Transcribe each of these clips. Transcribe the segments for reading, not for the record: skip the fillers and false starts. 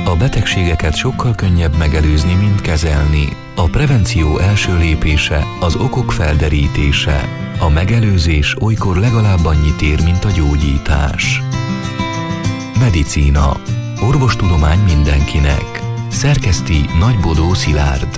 A betegségeket sokkal könnyebb megelőzni, mint kezelni. A prevenció első lépése az okok felderítése. A megelőzés olykor legalább annyit ér, mint a gyógyítás. Medicína. Orvostudomány mindenkinek. Szerkeszti Nagybodó Szilárd.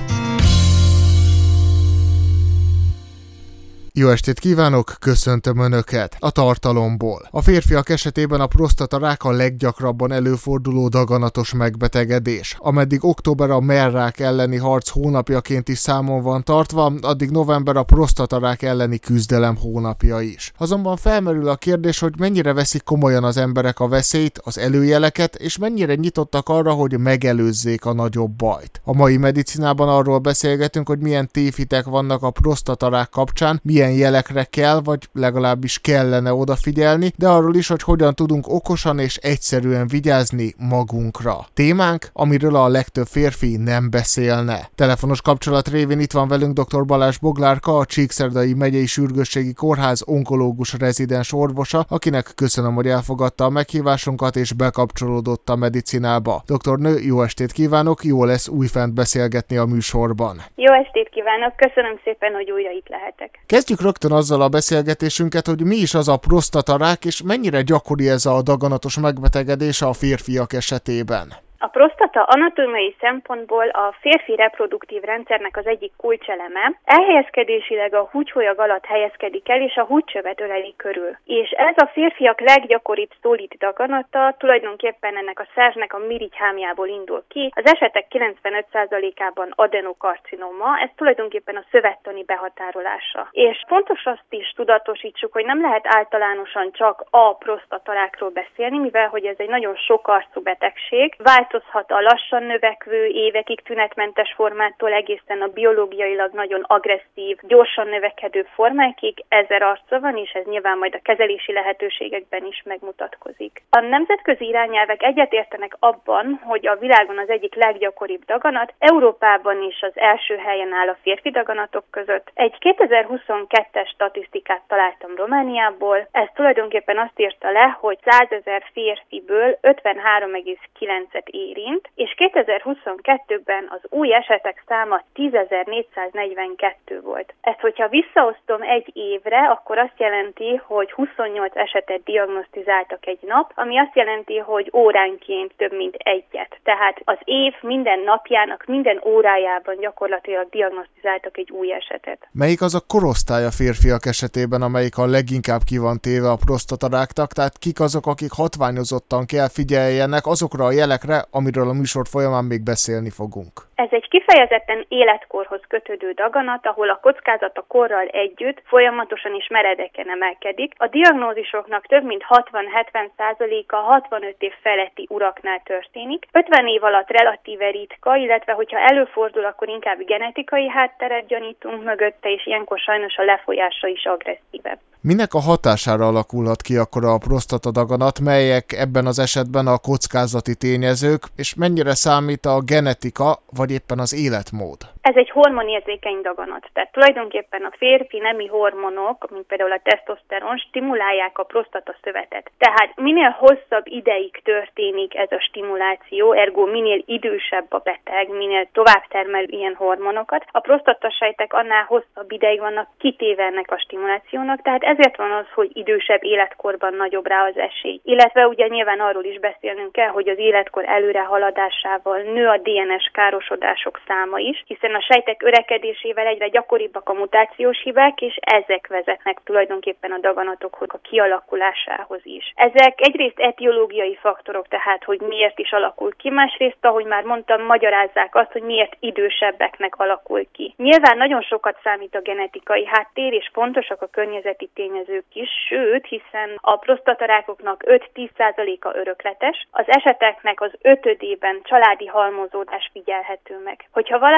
Jó estét kívánok, köszöntöm Önöket! A tartalomból. A férfiak esetében a prostatarák a leggyakrabban előforduló daganatos megbetegedés. Ameddig október a mellrák elleni harc hónapjaként is számon van tartva, addig november a prostatarák elleni küzdelem hónapja is. Azonban felmerül a kérdés, hogy mennyire veszik komolyan az emberek a veszélyt, az előjeleket, és mennyire nyitottak arra, hogy megelőzzék a nagyobb bajt. A mai medicinában arról beszélgetünk, hogy milyen tévhitek vannak a prostatarák kapcsán, milyen jelekre kell, vagy legalábbis kellene odafigyelni, de arról is, hogy hogyan tudunk okosan és egyszerűen vigyázni magunkra. Témánk, amiről a legtöbb férfi nem beszélne. Telefonos kapcsolat révén itt van velünk dr. Balázs Boglárka, a Csíkszerdai Megyei Sürgősségi Kórház onkológus rezidens orvosa, akinek köszönöm, hogy elfogadta a meghívásunkat és bekapcsolódott a medicinába. Doktornő, jó estét kívánok, jó lesz újfent beszélgetni a műsorban. Jó estét kívánok, köszönöm szépen, hogy újra itt lehetek. Kezdjük rögtön azzal a beszélgetésünket, hogy mi is az a prostatarák, és mennyire gyakori ez a daganatos megbetegedés a férfiak esetében. A prostata anatómiai szempontból a férfi reproduktív rendszernek az egyik kulcseleme, elhelyezkedésileg a húgyholyag alatt helyezkedik el, és a húgycsövet öleli körül. És ez a férfiak leggyakoribb szolid daganata, tulajdonképpen ennek a szervnek a mirigyhámjából indul ki. Az esetek 95%-ában adenokarcinoma, ez tulajdonképpen a szövettani behatárolása. És fontos azt is tudatosítsuk, hogy nem lehet általánosan csak a prostatarákról beszélni, mivel hogy ez egy nagyon sokarcú betegség, változhat a lassan növekvő, évekig tünetmentes formától egészen a biológiailag nagyon agresszív, gyorsan növekedő formákig, 1000 arca van, és ez nyilván majd a kezelési lehetőségekben is megmutatkozik. A nemzetközi irányelvek egyetértenek abban, hogy a világon az egyik leggyakoribb daganat, Európában is az első helyen áll a férfi daganatok között. Egy 2022-es statisztikát találtam Romániából, ez tulajdonképpen azt írta le, hogy 100 000 férfiből 53,9-et érint, és 2022-ben az új esetek száma 10.442 volt. Ezt, hogyha visszaosztom egy évre, akkor azt jelenti, hogy 28 esetet diagnosztizáltak egy nap, ami azt jelenti, hogy óránként több mint egyet. Tehát az év minden napjának, minden órájában gyakorlatilag diagnosztizáltak egy új esetet. Melyik az a korosztály a férfiak esetében, amelyik a leginkább ki van téve a prostataráknak, tehát kik azok, akik hatványozottan kell figyeljenek azokra a jelekre, amiről a műsor folyamán még beszélni fogunk? Ez egy kifejezetten életkorhoz kötődő daganat, ahol a kockázat a korral együtt folyamatosan és meredeken emelkedik. A diagnózisoknak több mint 60-70%-a 65 év feletti uraknál történik. 50 év alatt relatíve ritka, illetve hogyha előfordul, akkor inkább genetikai hátteret gyanítunk mögötte, és ilyenkor sajnos a lefolyása is agresszívebb. Minek a hatására alakulhat ki akkor a prostatadaganat, melyek ebben az esetben a kockázati tényezők, és mennyire számít a genetika, vagy éppen az életmód? Ez egy hormonérzékeny daganat, tehát tulajdonképpen a férfi nemi hormonok, mint például a tesztoszteron, stimulálják a prostata szövetet. Tehát minél hosszabb ideig történik ez a stimuláció, ergo minél idősebb a beteg, minél tovább termel ilyen hormonokat, a prostatasejtek annál hosszabb ideig vannak kitéve ennek a stimulációnak, tehát ezért van az, hogy idősebb életkorban nagyobb rá az esély. Illetve ugye nyilván arról is beszélnünk kell, hogy az életkor előre haladásával nő a DNS károsodások száma is, hiszen a sejtek örekedésével egyre gyakoribbak a mutációs hibák, és ezek vezetnek tulajdonképpen a daganatokhoz a kialakulásához is. Ezek egyrészt etiológiai faktorok, tehát hogy miért is alakul ki, másrészt, ahogy már mondtam, magyarázzák azt, hogy miért idősebbeknek alakul ki. Nyilván nagyon sokat számít a genetikai háttér, és fontosak a környezeti tényezők is, sőt, hiszen a prostatarákoknak 5-10%-a örökletes, az eseteknek az 5/5-ében családi halmozódás figyelhető meg. Hogyha valakinek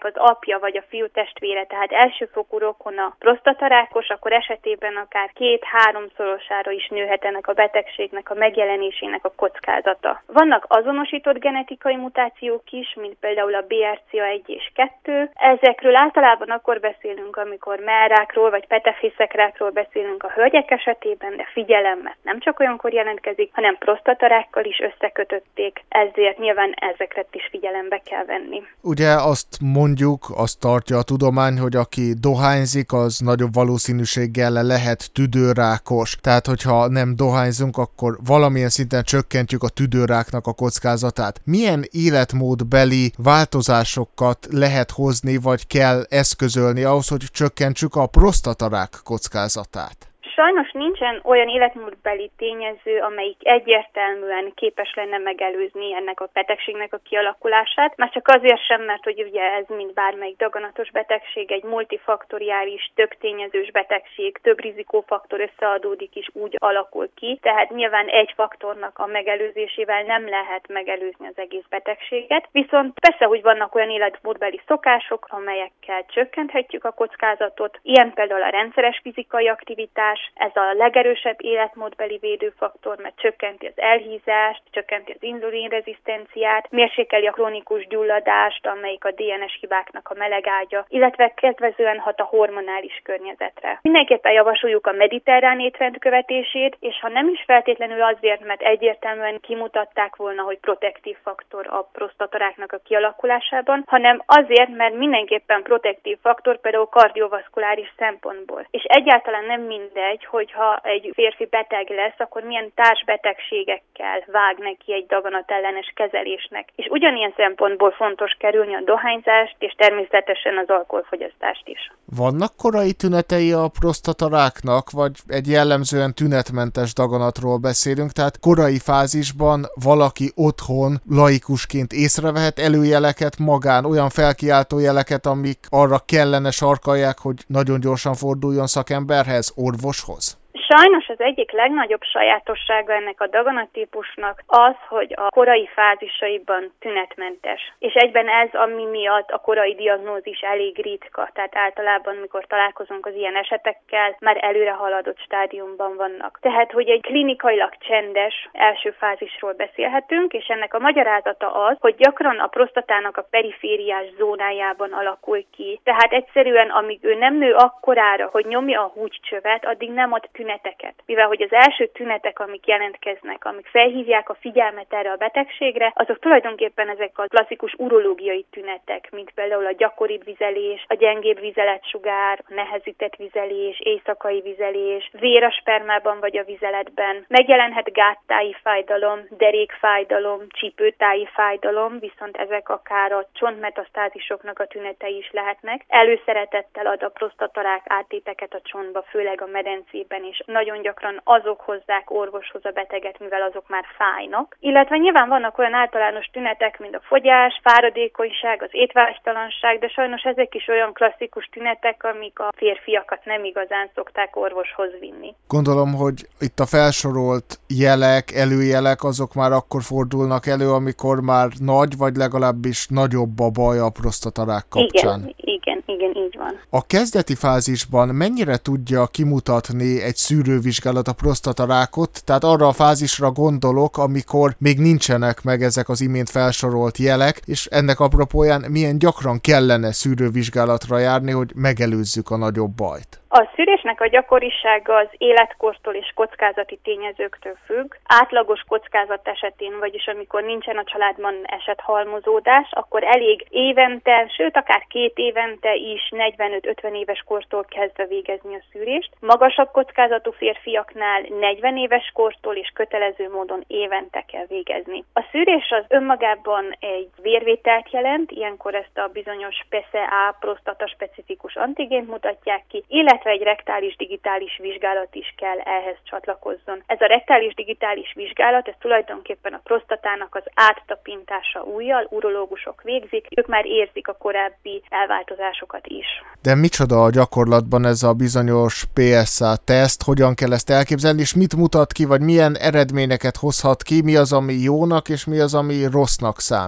az apja vagy a fiú testvére, tehát elsőfokú rokon a prostatarákos, akkor esetében akár 2-3-szorosára is nőhet ennek a betegségnek a megjelenésének a kockázata. Vannak azonosított genetikai mutációk is, mint például a BRCA1 és 2. Ezekről általában akkor beszélünk, amikor mellrákról vagy petefészekrákról beszélünk a hölgyek esetében, de figyelem, mert nem csak olyankor jelentkezik, hanem prostatarákkal is összekötötték, ezért nyilván ezeket is figyelembe kell venni. Ugye azt mondjuk, azt tartja a tudomány, hogy aki dohányzik, az nagyobb valószínűséggel lehet tüdőrákos. Tehát, hogyha nem dohányzunk, akkor valamilyen szinten csökkentjük a tüdőráknak a kockázatát. Milyen életmódbeli változásokat lehet hozni, vagy kell eszközölni ahhoz, hogy csökkentsük a prostatarák kockázatát? Sajnos nincsen olyan életmódbeli tényező, amelyik egyértelműen képes lenne megelőzni ennek a betegségnek a kialakulását, már csak azért sem, mert hogy ugye ez mint bármelyik daganatos betegség, egy multifaktoriális, több tényezős betegség, több rizikófaktor összeadódik is úgy alakul ki, tehát nyilván egy faktornak a megelőzésével nem lehet megelőzni az egész betegséget, viszont persze, hogy vannak olyan életmódbeli szokások, amelyekkel csökkenthetjük a kockázatot, ilyen például a rendszeres fizikai aktivitás. Ez a legerősebb életmódbeli védőfaktor, mert csökkenti az elhízást, csökkenti az inzulinrezisztenciát, mérsékeli a krónikus gyulladást, amelyik a DNS hibáknak a melegágya, illetve kedvezően hat a hormonális környezetre. Mindenképpen javasoljuk a mediterrán étrend követését, és ha nem is feltétlenül azért, mert egyértelműen kimutatták volna, hogy protektív faktor a prostataráknak a kialakulásában, hanem azért, mert mindenképpen protektív faktor például kardiovaszkuláris szempontból. És egyáltalán nem mindegy, hogyha egy férfi beteg lesz, akkor milyen társbetegségekkel vág neki egy daganatellenes kezelésnek. És ugyanilyen szempontból fontos kerülni a dohányzást, és természetesen az alkoholfogyasztást is. Vannak korai tünetei a prostataráknak, vagy egy jellemzően tünetmentes daganatról beszélünk, tehát korai fázisban valaki otthon laikusként észrevehet előjeleket magán, olyan felkiáltó jeleket, amik arra kellene sarkalják, hogy nagyon gyorsan forduljon szakemberhez, orvoshoz? Sajnos az egyik legnagyobb sajátossága ennek a daganattípusnak az, hogy a korai fázisaiban tünetmentes. És egyben ez, ami miatt a korai diagnózis elég ritka, tehát általában, mikor találkozunk az ilyen esetekkel, már előre haladott stádiumban vannak. Tehát, hogy egy klinikailag csendes első fázisról beszélhetünk, és ennek a magyarázata az, hogy gyakran a prostatának a perifériás zónájában alakul ki. Tehát egyszerűen, amíg ő nem nő akkorára, hogy nyomja a húgycsövet, addig nem ad tüneteket. Mivel hogy az első tünetek, amik jelentkeznek, amik felhívják a figyelmet erre a betegségre, azok tulajdonképpen ezek a klasszikus urológiai tünetek, mint például a gyakoribb vizelés, a gyengébb vizeletsugár, a nehezített vizelés, éjszakai vizelés, vér a spermában vagy a vizeletben. Megjelenhet gáttáji fájdalom, derékfájdalom, csípőtáji fájdalom, viszont ezek akár a csontmetasztázisoknak a tünetei is lehetnek. Előszeretettel ad a prostatarák áttéteket a csontba, főleg a medencében, és nagyon gyakran azok hozzák orvoshoz a beteget, mivel azok már fájnak. Illetve nyilván vannak olyan általános tünetek, mint a fogyás, fáradékonyság, az étvágytalanság, de sajnos ezek is olyan klasszikus tünetek, amik a férfiakat nem igazán szokták orvoshoz vinni. Gondolom, hogy itt a felsorolt jelek, előjelek, azok már akkor fordulnak elő, amikor már nagy, vagy legalábbis nagyobb a baj a prostatarák kapcsán. Igen, így van. A kezdeti fázisban mennyire tudja kimutatni egy szűrővizsgálat a prostatarákot, tehát arra a fázisra gondolok, amikor még nincsenek meg ezek az imént felsorolt jelek, és ennek apropóján milyen gyakran kellene szűrővizsgálatra járni, hogy megelőzzük a nagyobb bajt? A szűrésnek a gyakorisága az életkortól és kockázati tényezőktől függ. Átlagos kockázat esetén, vagyis amikor nincsen a családban esethalmozódás, akkor elég évente, sőt akár 2 évente is 45-50 éves kortól kezdve végezni a szűrést. Magasabb kockázatú férfiaknál 40 éves kortól és kötelező módon évente kell végezni. A szűrés az önmagában egy vérvételt jelent, ilyenkor ezt a bizonyos PSA prostata specifikus antigént mutatják ki, illetve egy rektális digitális vizsgálat is kell ehhez csatlakozzon. Ez a rektális digitális vizsgálat, ez tulajdonképpen a prostatának az áttapintása ujjal, urológusok végzik, ők már érzik a korábbi elváltozásokat is. De micsoda a gyakorlatban ez a bizonyos PSA-teszt, hogyan kell ezt elképzelni, és mit mutat ki, vagy milyen eredményeket hozhat ki, mi az, ami jónak, és mi az, ami rossznak számít?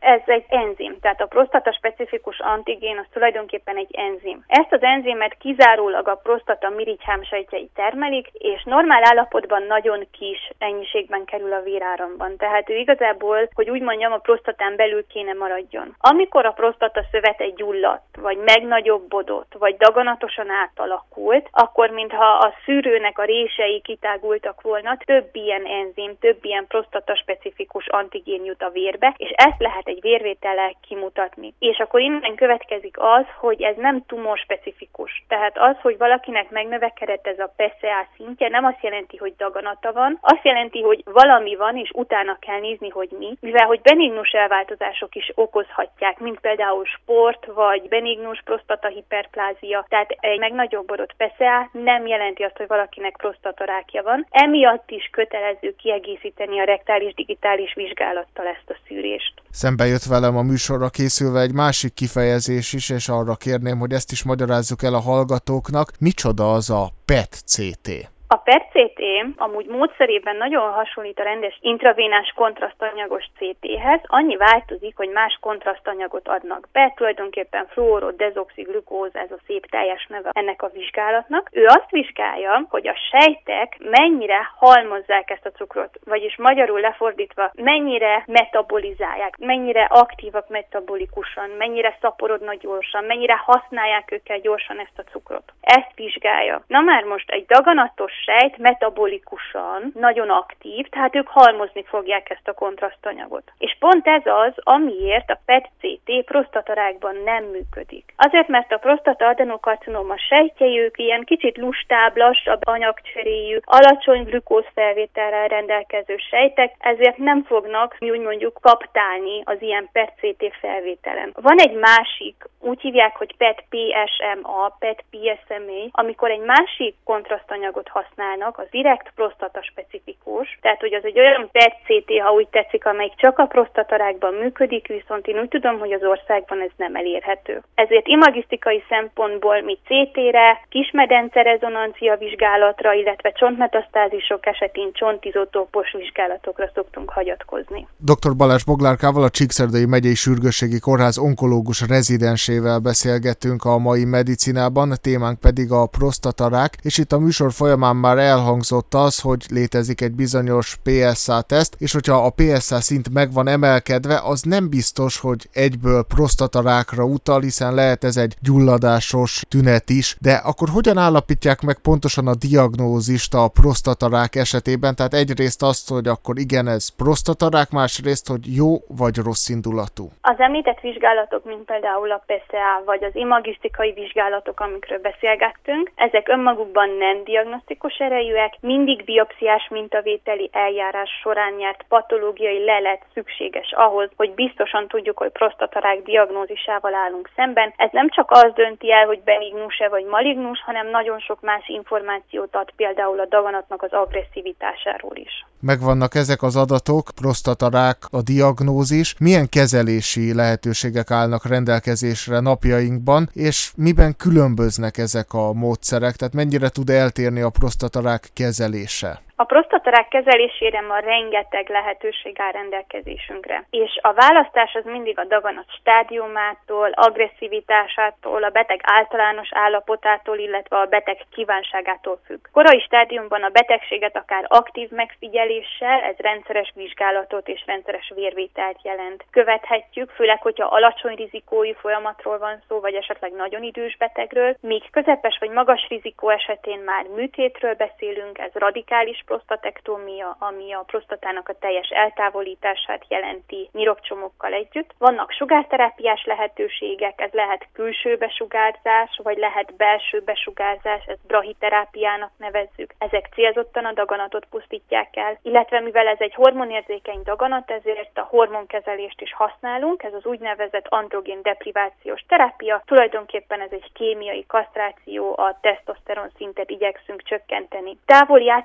Ez egy enzim, tehát a prostata-specifikus antigén az tulajdonképpen egy enzim. Ezt az enzimet kizárólag a prostata mirigyhámsejtjei termelik, és normál állapotban nagyon kis ennyiségben kerül a véráramban. Tehát ő igazából, hogy úgy mondjam, a prostatán belül kéne maradjon. Amikor a prostata szövete gyulladt, vagy megnagyobbodott, vagy daganatosan átalakult, akkor mintha a szűrőnek a rései kitágultak volna, több ilyen enzim, több ilyen prostata-specifikus antigén jut a vérbe, és ezt lehet egy vérvétellel kimutatni. És akkor innen következik az, hogy ez nem tumorspecifikus. Tehát az, hogy valakinek megnövekedett ez a PSA szintje, nem azt jelenti, hogy daganata van, azt jelenti, hogy valami van, és utána kell nézni, hogy mi, mivel hogy benignus elváltozások is okozhatják, mint például sport, vagy benignus prostatahiperplázia, tehát egy megnagyobbodott PSA nem jelenti azt, hogy valakinek prostatarákja van. Emiatt is kötelező kiegészíteni a rektális digitális vizsgálattal ezt a szűrést. Szembe jött velem a műsorra készülve egy másik kifejezés is, és arra kérném, hogy ezt is magyarázzuk el a hallgatóknak. Micsoda az a PET-CT? A PET-CT amúgy módszerében nagyon hasonlít a rendes intravénás kontrasztanyagos CT-hez, annyi változik, hogy más kontrasztanyagot adnak be, tulajdonképpen fluorod, dezoxiglükóz, ez a szép teljes neve ennek a vizsgálatnak. Ő azt vizsgálja, hogy a sejtek mennyire halmozzák ezt a cukrot, vagyis magyarul lefordítva, mennyire metabolizálják, mennyire aktívak metabolikusan, mennyire szaporodnak gyorsan, mennyire használják őket gyorsan ezt a cukrot. Ezt vizsgálja. Na már most egy daganatos sejt metabolikusan nagyon aktív, tehát ők halmozni fogják ezt a kontrasztanyagot. És pont ez az, amiért a PET-CT prostatarákban nem működik. Azért, mert a prostata adenokarcinoma sejtjei, ők ilyen kicsit lustább, lassabb anyagcseréjű, alacsony glükózfelvétellel rendelkező sejtek, ezért nem fognak, mi úgy mondjuk, kaptálni az ilyen PET-CT felvételen. Van egy másik, úgy hívják, hogy PET-PSMA, PET-PSMA, amikor egy másik kontrasztanyagot használnak, az direkt prostata specifikus, tehát hogy az egy olyan PET-CT, ha úgy tetszik, amelyik csak a prostatarákban működik, viszont én úgy tudom, hogy az országban ez nem elérhető. Ezért imagisztikai szempontból mi CT-re, kismedence rezonancia vizsgálatra, illetve csontmetasztázisok esetén csontizotópos vizsgálatokra szoktunk hagyatkozni. Dr. Balázs Boglárkával, a Csíkszeredai Megyei Sürgősségi Kórház onkológus rezidensével beszélgettünk a mai medicinában, témánk pedig a prostatarák, és itt a műsor folyamán már elhangzott az, hogy létezik egy bizonyos PSA-teszt, és hogyha a PSA szint meg van emelkedve, az nem biztos, hogy egyből prostatarákra utal, hiszen lehet ez egy gyulladásos tünet is, de akkor hogyan állapítják meg pontosan a diagnózist a prostatarák esetében? Tehát egyrészt azt, hogy akkor igen, ez prostatarák, másrészt, hogy jó vagy rossz indulatú. Az említett vizsgálatok, mint például a PSA, vagy az imagisztikai vizsgálatok, amikről beszélgettünk, ezek önmagukban nem diagnosztikus erejűek, mindig biopsziás mintavételi eljárás során nyert patológiai lelet szükséges ahhoz, hogy biztosan tudjuk, hogy prostatarák diagnózisával állunk szemben. Ez nem csak az dönti el, hogy benignus-e vagy malignus, hanem nagyon sok más információt ad például a daganatnak az agresszivitásáról is. Megvannak ezek az adatok, prostatarák a diagnózis, milyen kezelési lehetőségek állnak rendelkezésre napjainkban, és miben különböznek ezek a módszerek, tehát mennyire tud eltérni a prostatarák kezelése? A prostatarák kezelésére ma rengeteg lehetőség áll rendelkezésünkre, és a választás az mindig a daganat stádiumától, agresszivitásától, a beteg általános állapotától, illetve a beteg kívánságától függ. Korai stádiumban a betegséget akár aktív megfigyeléssel, ez rendszeres vizsgálatot és rendszeres vérvételt jelent. Követhetjük, főleg, hogyha alacsony rizikójú folyamatról van szó, vagy esetleg nagyon idős betegről, míg közepes vagy magas rizikó esetén már műtétről beszélünk, ez radikális prostatektómia, ami a prostatának a teljes eltávolítását jelenti nyirokcsomokkal együtt. Vannak sugárterápiás lehetőségek, ez lehet külső besugárzás, vagy lehet belső besugárzás, ezt brahiterápiának nevezzük. Ezek célzottan a daganatot pusztítják el, illetve mivel ez egy hormonérzékeny daganat, ezért a hormonkezelést is használunk, ez az úgynevezett androgén deprivációs terápia. Tulajdonképpen ez egy kémiai kasztráció, a tesztoszteron szintet igyekszünk csökkenteni. Távoli áttétek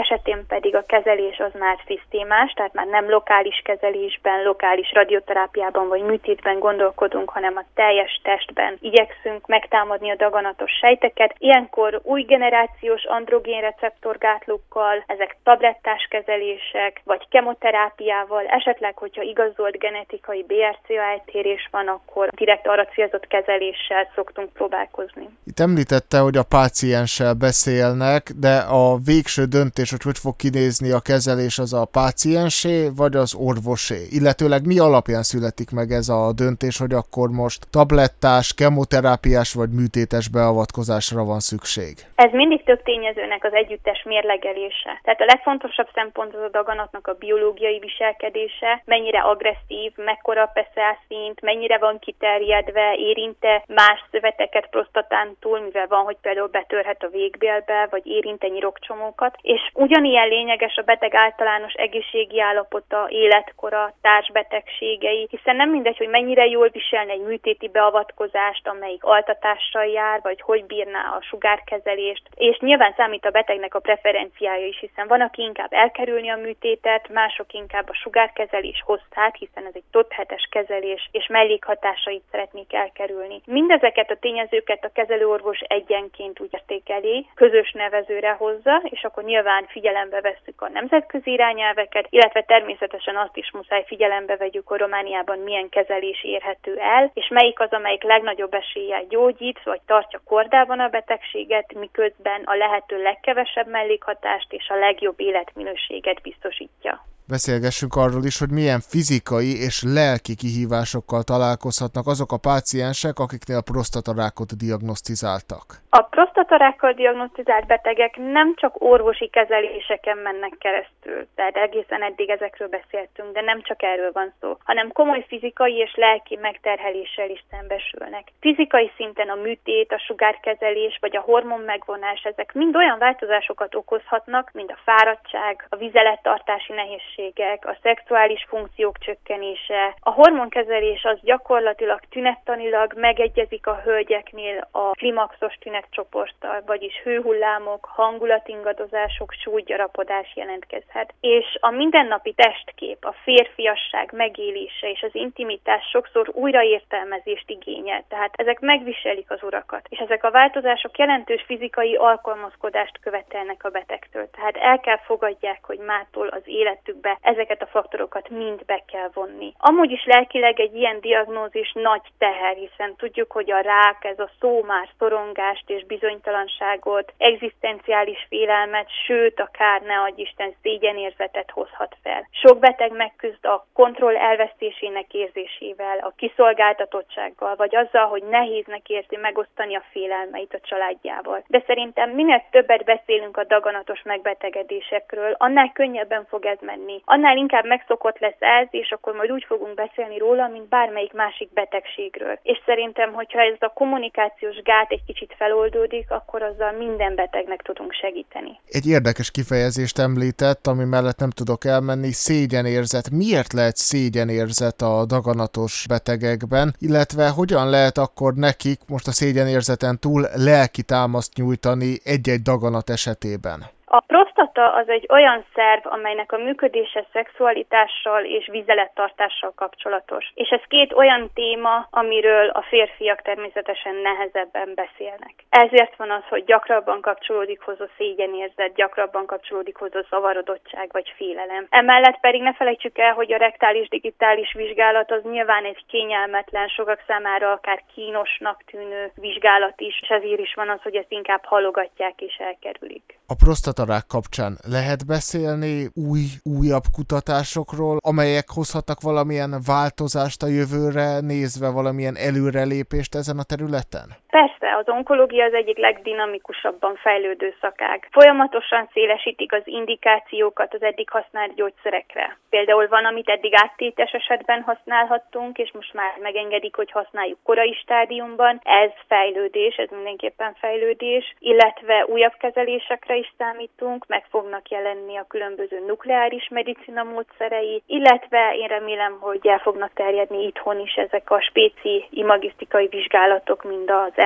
esetén pedig a kezelés az már szisztémás, tehát már nem lokális kezelésben, lokális radioterápiában vagy műtétben gondolkodunk, hanem a teljes testben igyekszünk megtámadni a daganatos sejteket. Ilyenkor új generációs androgén receptorgátlókkal, ezek tablettás kezelések, vagy kemoterápiával, esetleg, hogyha igazolt genetikai BRCA eltérés van, akkor direkt arra célzott kezeléssel szoktunk próbálkozni. Itt említette, hogy a pácienssel beszélnek, de a végső döntés, hogy fog kinézni a kezelés, az a páciensé, vagy az orvosé? Illetőleg mi alapján születik meg ez a döntés, hogy akkor most tablettás, kemoterápiás vagy műtétes beavatkozásra van szükség? Ez mindig több tényezőnek az együttes mérlegelése. Tehát a legfontosabb szempont az a daganatnak a biológiai viselkedése, mennyire agresszív, mekkora a PSA-szint, mennyire van kiterjedve, érinte más szöveteket prostatán túl, mivel van, hogy például betörhet a végbélbe, vagy érinte nyirokcsomókat. És ugyanilyen lényeges a beteg általános egészségi állapota, életkora, társbetegségei, hiszen nem mindegy, hogy mennyire jól viselne egy műtéti beavatkozást, amelyik altatással jár, vagy hogy bírná a sugárkezelést. És nyilván számít a betegnek a preferenciája is, hiszen van, aki inkább elkerülni a műtétet, mások inkább a sugárkezelés hosszát, hiszen ez egy TOT-7-es kezelés, és mellékhatásait szeretnék elkerülni. Mindezeket a tényezőket a kezelőorvos egyenként úgy értékeli, közös nevezőre hozza, és akkor nyilván figyelembe vesszük a nemzetközi irányelveket, illetve természetesen azt is muszáj figyelembe vegyük, hogy Romániában milyen kezelés érhető el, és melyik az, amelyik legnagyobb eséllyel gyógyít, vagy tartja kordában a betegséget, miközben a lehető legkevesebb mellékhatást és a legjobb életminőséget biztosítja. Beszélgessünk arról is, hogy milyen fizikai és lelki kihívásokkal találkozhatnak azok a páciensek, akiknél prostatarákot diagnosztizáltak. A prostatarákkal diagnosztizált betegek nem csak orvosi kezeléseken mennek keresztül, tehát egészen eddig ezekről beszéltünk, de nem csak erről van szó, hanem komoly fizikai és lelki megterheléssel is szembesülnek. Fizikai szinten a műtét, a sugárkezelés vagy a hormon megvonás, ezek mind olyan változásokat okozhatnak, mint a fáradtság, a vizelettartási nehézségek, a szexuális funkciók csökkenése. A hormonkezelés az gyakorlatilag tünettanilag megegyezik a hölgyeknél a klimaxos tünetcsoporttal, vagyis hőhullámok, hangulatingadozások, súlygyarapodás jelentkezhet. És a mindennapi testkép, a férfiasság megélése és az intimitás sokszor újraértelmezést igényel, tehát ezek megviselik az urakat, és ezek a változások jelentős fizikai alkalmazkodást követelnek a betegtől, tehát el kell fogadják, hogy mától az életükbe ezeket a faktorokat mind be kell vonni. Amúgy is lelkileg egy ilyen diagnózis nagy teher, hiszen tudjuk, hogy a rák, ez a szó már szorongást és bizonytalanságot, egzisztenciális félelmet, sőt, akár ne adj Isten szégyenérzetet hozhat fel. Sok beteg megküzd a kontroll elvesztésének érzésével, a kiszolgáltatottsággal, vagy azzal, hogy nehéznek érzi megosztani a félelmeit a családjával. De szerintem minél többet beszélünk a daganatos megbetegedésekről, annál könnyebben fog ez menni. Annál inkább megszokott lesz ez, és akkor majd úgy fogunk beszélni róla, mint bármelyik másik betegségről. És szerintem, hogyha ez a kommunikációs gát egy kicsit feloldódik, akkor azzal minden betegnek tudunk segíteni. Egy érdekes kifejezést említett, ami mellett nem tudok elmenni, szégyenérzet. Miért lehet szégyenérzet a daganatos betegekben, illetve hogyan lehet akkor nekik most a szégyenérzeten túl lelki támaszt nyújtani egy-egy daganat esetében? A prostata az egy olyan szerv, amelynek a működése szexualitással és vizelettartással kapcsolatos. És ez két olyan téma, amiről a férfiak természetesen nehezebben beszélnek. Ezért van az, hogy gyakrabban kapcsolódik hozzá szégyenérzet, gyakrabban kapcsolódik hozzá zavarodottság vagy félelem. Emellett pedig ne felejtsük el, hogy a rektális digitális vizsgálat az nyilván egy kényelmetlen, sokak számára akár kínosnak tűnő vizsgálat is, és ezért is van az, hogy ezt inkább halogatják és elkerülik. A prostatarák kapcsán lehet beszélni újabb kutatásokról, amelyek hozhatnak valamilyen változást a jövőre nézve, valamilyen előrelépést ezen a területen? Persze, az onkológia az egyik legdinamikusabban fejlődő szakág. Folyamatosan szélesítik az indikációkat az eddig használt gyógyszerekre. Például van, amit eddig áttétes esetben használhattunk, és most már megengedik, hogy használjuk korai stádiumban. Ez fejlődés, ez mindenképpen fejlődés, illetve újabb kezelésekre is számítunk, meg fognak jelenni a különböző nukleáris medicina módszerei, illetve én remélem, hogy el fognak terjedni itthon is ezek a spéci imagisztikai vizsgálatok, mind az említett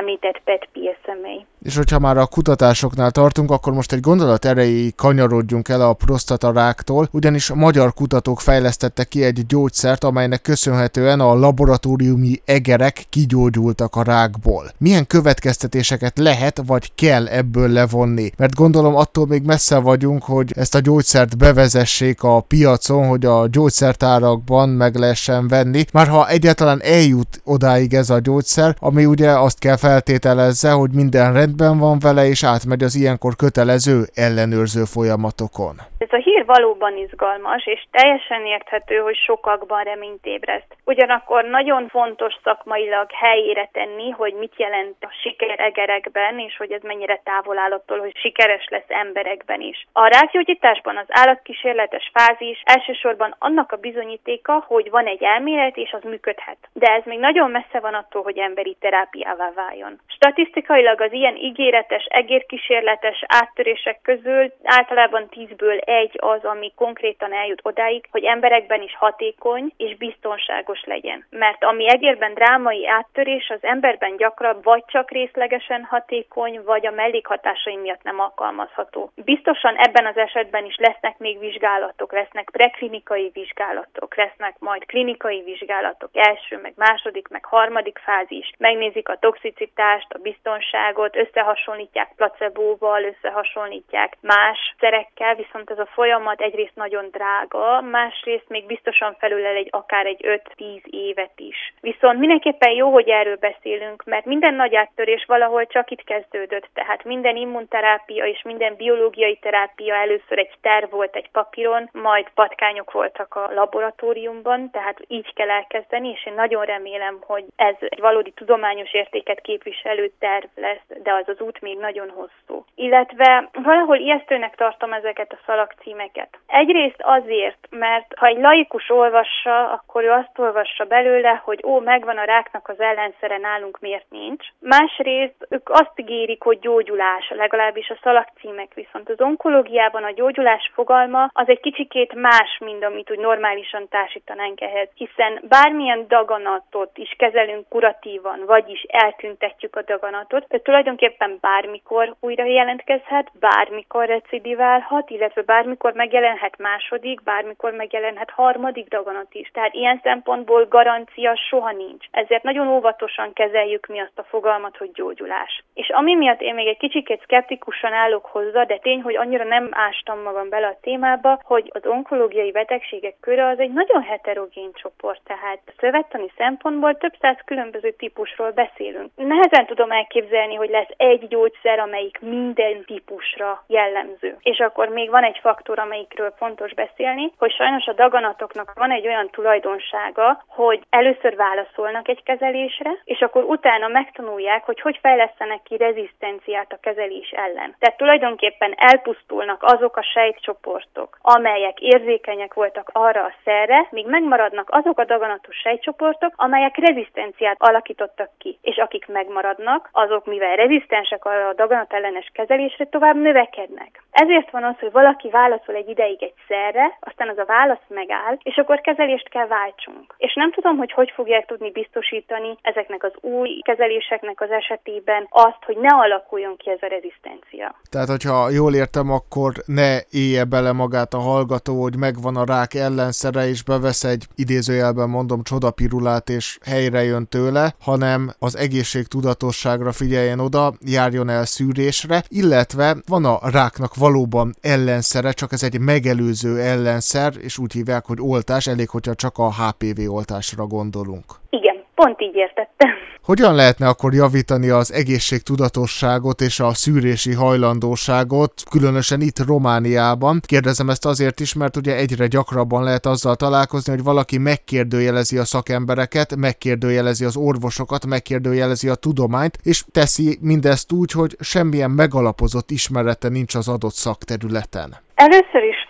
PET PSMA. És hogyha már a kutatásoknál tartunk, akkor most egy gondolat erejéig kanyarodjunk el a prostataráktól, ugyanis a magyar kutatók fejlesztettek ki egy gyógyszert, amelynek köszönhetően a laboratóriumi egerek kigyógyultak a rákból. Milyen következtetéseket lehet vagy kell ebből levonni? Mert gondolom attól még messze vagyunk, hogy ezt a gyógyszert bevezessék a piacon, hogy a gyógyszertárakban meg lehessen venni. Már ha egyáltalán eljut odáig ez a gyógyszer, ami ugye azt kell feltételezze, hogy minden rendben van vele, és átmegy az ilyenkor kötelező ellenőrző folyamatokon. Ez a hír valóban izgalmas, és teljesen érthető, hogy sokakban reményt ébreszt. Ugyanakkor nagyon fontos szakmailag helyére tenni, hogy mit jelent a siker egerekben, és hogy ez mennyire távol áll attól, hogy sikeres lesz emberekben is. A rákgyógyításban az állatkísérletes fázis elsősorban annak a bizonyítéka, hogy van egy elmélet, és az működhet. De ez még nagyon messze van attól, hogy emberi terápiává váljon. Statisztikailag az ilyen ígéretes, egérkísérletes áttörések közül általában 10-ből egy az, ami konkrétan eljut odáig, hogy emberekben is hatékony és biztonságos legyen. Mert ami egérben drámai áttörés, az emberben gyakran vagy csak részlegesen hatékony, vagy a mellékhatásai miatt nem alkalmazható. Biztosan ebben az esetben is lesznek még vizsgálatok, lesznek preklinikai vizsgálatok, lesznek majd klinikai vizsgálatok, első, meg második, meg harmadik fázis. Megnézik a toxicitást, a biztonságot, összehasonlítják placebóval, összehasonlítják más szerekkel, viszont ez a folyamat egyrészt nagyon drága, másrészt még biztosan felülel akár egy 5-10 évet is. Viszont mindenképpen jó, hogy erről beszélünk, mert minden nagy áttörés valahol csak itt kezdődött, tehát minden immunterápia és minden biológiai terápia először egy terv volt egy papíron, majd patkányok voltak a laboratóriumban, tehát így kell elkezdeni, és én nagyon remélem, hogy ez egy valódi tudományos értéket képviselő terv lesz, de az út még nagyon hosszú. Illetve valahol ijesztőnek tartom ezeket a szalagcímeket. Egyrészt azért, mert ha egy laikus olvassa, akkor ő azt olvassa belőle, hogy megvan a ráknak az ellenszere, nálunk miért nincs. Másrészt ők azt ígérik, hogy gyógyulás, legalábbis a szalagcímek, viszont az onkológiában a gyógyulás fogalma az egy kicsikét más, mint amit úgy normálisan társítanánk ehhez, hiszen bármilyen daganatot is kezelünk kuratívan, vagyis eltüntetjük a daganatot, ő tulajdonképpen bármikor újra jelentkezhet, bármikor recidiválhat, illetve bármikor megjelenhet második, bármikor megjelenhet harmadik daganat is. Tehát ilyen szempontból garancia soha nincs. Ezért nagyon óvatosan kezeljük mi azt a fogalmat, hogy gyógyulás. És ami miatt én még egy kicsikét szkeptikusan állok hozzá, de tény, hogy annyira nem ástam magam bele a témába, hogy az onkológiai betegségek köre az egy nagyon heterogén csoport, tehát szövettani szempontból több száz különböző típusról beszélünk. Nehezen tudom elképzelni, hogy lesz egy gyógyszer, amelyik minden típusra jellemző. És akkor még van egy faktor, amelyikről fontos beszélni, hogy sajnos a daganatoknak van egy olyan tulajdonsága, hogy először válaszolnak egy kezelésre, és akkor utána megtanulják, hogy fejlesztenek ki rezisztenciát a kezelés ellen. Tehát tulajdonképpen elpusztulnak azok a sejtcsoportok, amelyek érzékenyek voltak arra a szerre, míg megmaradnak azok a daganatos sejtcsoportok, amelyek rezisztenciát alakítottak ki. És akik megmaradnak, azok mivel rezisztensek arra a daganatellenes kezelésre, tovább növekednek. Ezért van az, hogy valaki válaszol egy ideig egy szerre, aztán az a válasz megáll, és akkor kezelést kell váltsunk. És nem tudom, hogy fogják tudni biztosítani ezeknek az új kezeléseknek az esetében azt, hogy ne alakuljon ki ez a rezisztencia. Tehát, hogyha jól értem, akkor ne élje bele magát a hallgató, hogy megvan a rák ellenszere, és bevesz egy, idézőjelben mondom, csodapirulát, és helyre jön tőle, hanem az egészségtudatosságra figyeljen oda, járjon el szűrésre, illetve van a ráknak valóban ellenszere, csak ez egy megelőző ellenszer, és úgy hívják, hogy oltás, elég, hogyha csak a HPV oltásra gondolunk. Igen, pont így értettem. Hogyan lehetne akkor javítani az egészségtudatosságot és a szűrési hajlandóságot, különösen itt Romániában? Kérdezem ezt azért is, mert ugye egyre gyakrabban lehet azzal találkozni, hogy valaki megkérdőjelezi a szakembereket, megkérdőjelezi az orvosokat, megkérdőjelezi a tudományt, és teszi mindezt úgy, hogy semmilyen megalapozott ismerete nincs az adott szakterületen. Először is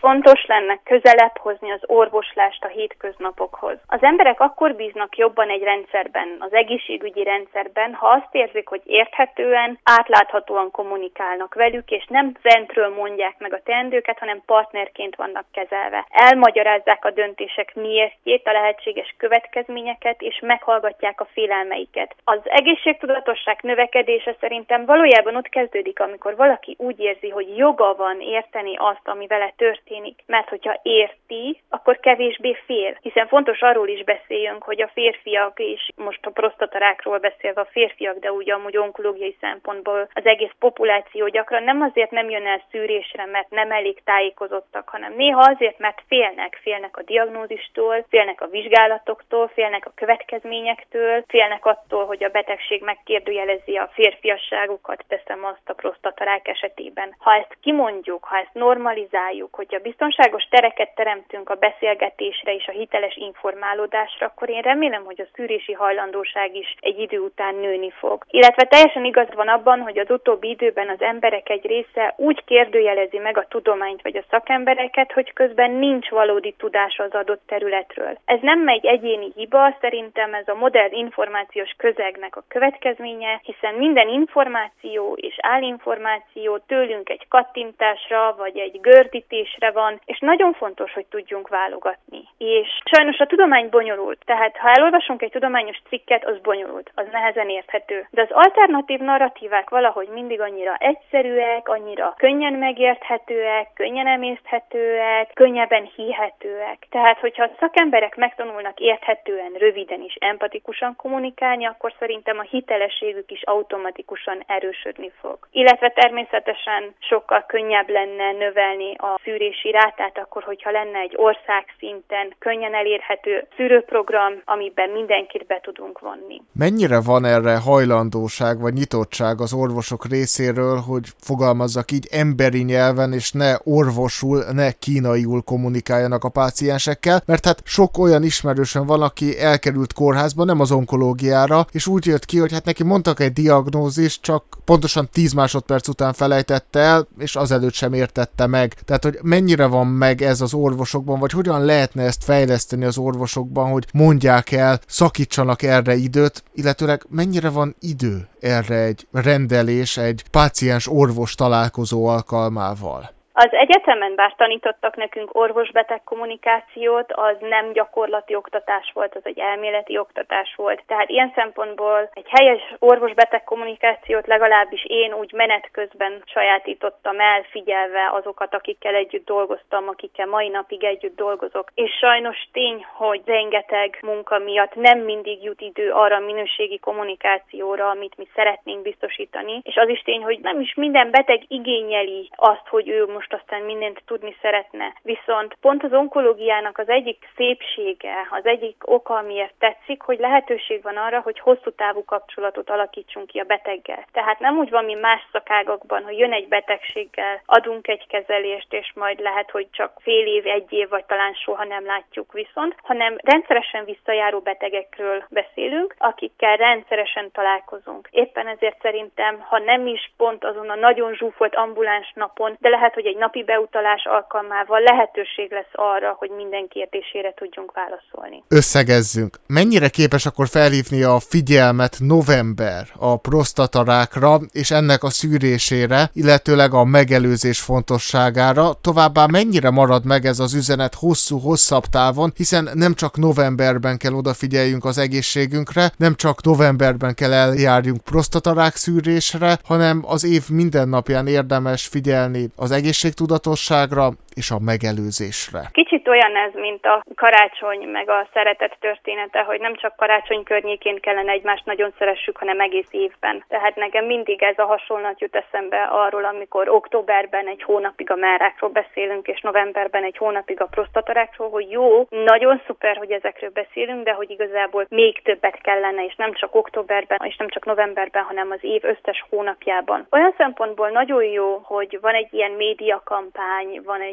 Fontos lenne közelebb hozni az orvoslást a hétköznapokhoz. Az emberek akkor bíznak jobban egy rendszerben, az egészségügyi rendszerben, ha azt érzik, hogy érthetően, átláthatóan kommunikálnak velük, és nem fentről mondják meg a teendőket, hanem partnerként vannak kezelve. Elmagyarázzák a döntések miértjét, a lehetséges következményeket, és meghallgatják a félelmeiket. Az egészségtudatosság növekedése szerintem valójában ott kezdődik, amikor valaki úgy érzi, hogy joga van érteni azt, ami vele történik. Mert hogyha érti, akkor kevésbé fél. Hiszen fontos arról is beszéljünk, hogy a férfiak, és most a prostatarákról beszélve a férfiak, de úgy amúgy onkológiai szempontból az egész populáció gyakran nem azért nem jön el szűrésre, mert nem elég tájékozottak, hanem néha azért, mert félnek a diagnózistól, félnek a vizsgálatoktól, félnek a következményektől, félnek attól, hogy a betegség megkérdőjelezi a férfiasságukat, teszem azt a prostatarák esetében. Ha ezt kimondjuk, ha ezt normalizáljuk, hogyha biztonságos tereket teremtünk a beszélgetésre és a hiteles informálódásra, akkor én remélem, hogy a szűrési hajlandóság is egy idő után nőni fog. Illetve teljesen igaz van abban, hogy az utóbbi időben az emberek egy része úgy kérdőjelezi meg a tudományt vagy a szakembereket, hogy közben nincs valódi tudása az adott területről. Ez nem egy egyéni hiba, szerintem ez a modern információs közegnek a következménye, hiszen minden információ és állinformáció tőlünk egy kattintásra vagy egy gördítésre van, és nagyon fontos, hogy tudjunk válogatni. És sajnos a tudomány bonyolult, tehát ha elolvasunk egy tudományos cikket, az bonyolult, az nehezen érthető. De az alternatív narratívák valahogy mindig annyira egyszerűek, annyira könnyen megérthetőek, könnyen emészthetőek, könnyebben hihetőek. Tehát, hogyha a szakemberek megtanulnak érthetően, röviden és empatikusan kommunikálni, akkor szerintem a hitelességük is automatikusan erősödni fog. Illetve természetesen sokkal könnyebb lenne növelni a szűrési rátát, akkor, hogyha lenne egy országszinten könnyen elérhető szűrőprogram, amiben mindenkit be tudunk vonni. Mennyire van erre hajlandóság vagy nyitottság az orvosok részéről, hogy fogalmazzak így emberi nyelven, és ne orvosul, ne kínaiul kommunikáljanak a páciensekkel, mert hát sok olyan ismerősön van, aki elkerült kórházba, nem az onkológiára, és úgy jött ki, hogy hát neki mondtak egy diagnózist, csak pontosan 10 másodperc után felejtette el, és azelőtt sem értette meg. Tehát, hogy mennyire van meg ez az orvosokban, vagy hogyan lehetne ezt fejleszteni az orvosokban, hogy mondják el, szakítsanak erre időt, illetőleg mennyire van idő erre egy rendelés, egy páciens-orvos találkozó alkalmával? Az egyetemen bár tanítottak nekünk orvos-beteg kommunikációt, az nem gyakorlati oktatás volt, az egy elméleti oktatás volt. Tehát ilyen szempontból egy helyes orvos-beteg kommunikációt legalábbis én úgy menet közben sajátítottam el, figyelve azokat, akikkel együtt dolgoztam, akikkel mai napig együtt dolgozok. És sajnos tény, hogy rengeteg munka miatt nem mindig jut idő arra a minőségi kommunikációra, amit mi szeretnénk biztosítani. És az is tény, hogy nem is minden beteg igényeli azt, hogy ő most aztán mindent tudni szeretne. Viszont pont az onkológiának az egyik szépsége, az egyik oka, amiért tetszik, hogy lehetőség van arra, hogy hosszú távú kapcsolatot alakítsunk ki a beteggel. Tehát nem úgy van, mint más szakágakban, hogy jön egy betegséggel, adunk egy kezelést, és majd lehet, hogy csak fél év, egy év, vagy talán soha nem látjuk viszont, hanem rendszeresen visszajáró betegekről beszélünk, akikkel rendszeresen találkozunk. Éppen ezért szerintem, ha nem is pont azon a nagyon zsúfolt ambuláns napon, de lehet, hogy egy napi beutalás alkalmával lehetőség lesz arra, hogy minden kérdésére tudjunk válaszolni. Összegezzünk. Mennyire képes akkor felhívni a figyelmet november a prostatarákra és ennek a szűrésére, illetőleg a megelőzés fontosságára, továbbá mennyire marad meg ez az üzenet hosszabb távon, hiszen nem csak novemberben kell odafigyeljünk az egészségünkre, nem csak novemberben kell eljárjunk prostatarák szűrésre, hanem az év minden napján érdemes figyelni az egészségtudatosságra és a megelőzésre. Kicsit olyan ez, mint a karácsony meg a szeretet története, hogy nem csak karácsony környékén kellene egymást nagyon szeressük, hanem egész évben. Tehát nekem mindig ez a hasonlat jut eszembe arról, amikor októberben egy hónapig a mellrákról beszélünk, és novemberben egy hónapig a prostatarákról, hogy jó, nagyon szuper, hogy ezekről beszélünk, de hogy igazából még többet kellene, és nem csak októberben, és nem csak novemberben, hanem az év összes hónapjában. Olyan szempontból nagyon jó, hogy van egy ilyen médiakampány, van egy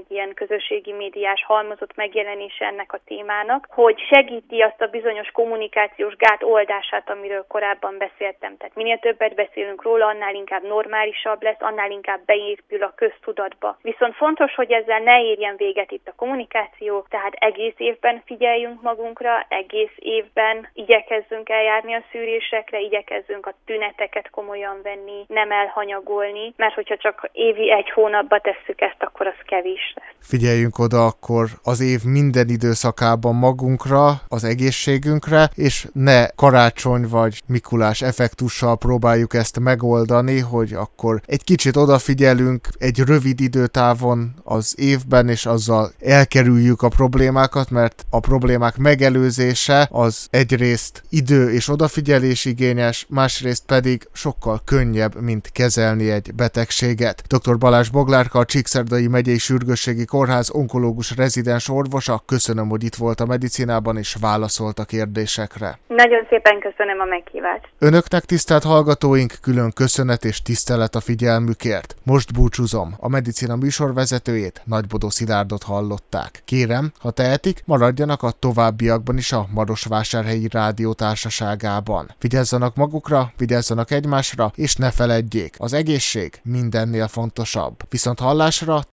ilyen közösségi médiás halmozott megjelenése ennek a témának, hogy segíti azt a bizonyos kommunikációs gát oldását, amiről korábban beszéltem. Tehát minél többet beszélünk róla, annál inkább normálisabb lesz, annál inkább beépül a köztudatba. Viszont fontos, hogy ezzel ne érjen véget itt a kommunikáció, tehát egész évben figyeljünk magunkra, egész évben igyekezzünk eljárni a szűrésekre, igyekezzünk a tüneteket komolyan venni, nem elhanyagolni, mert hogyha csak évi 1 hónapba tesszük ezt, akkor az kevés lesz. Figyeljünk oda akkor az év minden időszakában magunkra, az egészségünkre, és ne karácsony vagy Mikulás effektussal próbáljuk ezt megoldani, hogy akkor egy kicsit odafigyelünk egy rövid időtávon az évben, és azzal elkerüljük a problémákat, mert a problémák megelőzése az egyrészt idő és odafigyelés igényes, másrészt pedig sokkal könnyebb, mint kezelni egy betegséget. Dr. Balázs Boglárka, a Csíkszerdai Megyei Sürgősségi Kórház onkológus rezidens orvosa, köszönöm, hogy itt volt a Medicinában és válaszolt a kérdésekre. Nagyon szépen köszönöm a meghívást. Önöknek, tisztelt hallgatóink, külön köszönet és tisztelet a figyelmükért. Most búcsúzom. A Medicina műsorvezetőjét, Nagybodó Szilárdot hallották. Kérem, ha tehetik, maradjanak a továbbiakban is a Marosvásárhelyi Rádió társaságában. Vigyázzanak magukra, vigyázzanak egymásra, és ne feledjék, az egészség mindennél fontosabb. Viszont hallásra,